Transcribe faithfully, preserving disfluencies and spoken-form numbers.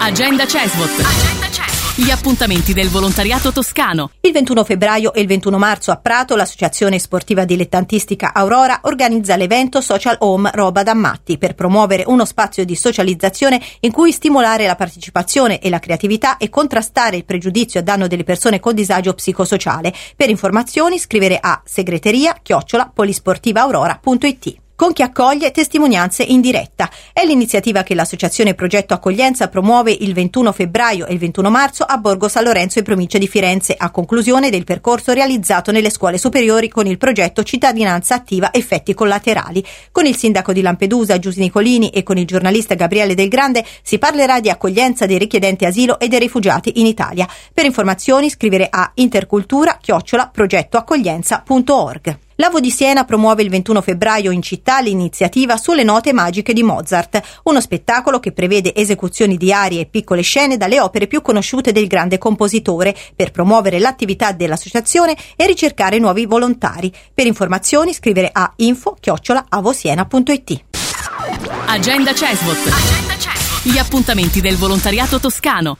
Agenda Cesvot. Agenda Cesvot. Gli appuntamenti del volontariato toscano. Il ventuno febbraio e il ventuno marzo a Prato l'associazione sportiva dilettantistica Aurora organizza l'evento Social Home Roba da Matti per promuovere uno spazio di socializzazione in cui stimolare la partecipazione e la creatività e contrastare il pregiudizio a danno delle persone con disagio psicosociale. Per informazioni scrivere a segreteria chiocciola polisportivaaurora punto it. Con chi accoglie testimonianze in diretta. È l'iniziativa che l'associazione Progetto Accoglienza promuove il ventuno febbraio e il ventuno marzo a Borgo San Lorenzo in provincia di Firenze, a conclusione del percorso realizzato nelle scuole superiori con il progetto Cittadinanza Attiva Effetti Collaterali. Con il sindaco di Lampedusa Giusy Nicolini e con il giornalista Gabriele Del Grande si parlerà di accoglienza dei richiedenti asilo e dei rifugiati in Italia. Per informazioni scrivere a intercultura chiocciola progettoaccoglienza punto org. L'Avo di Siena promuove il ventuno febbraio in città l'iniziativa Sulle note magiche di Mozart, uno spettacolo che prevede esecuzioni di arie e piccole scene dalle opere più conosciute del grande compositore per promuovere l'attività dell'associazione e ricercare nuovi volontari. Per informazioni scrivere a info chiocciola avosiena punto it. Agenda Cesvot. Agenda Cesvot. Gli appuntamenti del volontariato toscano.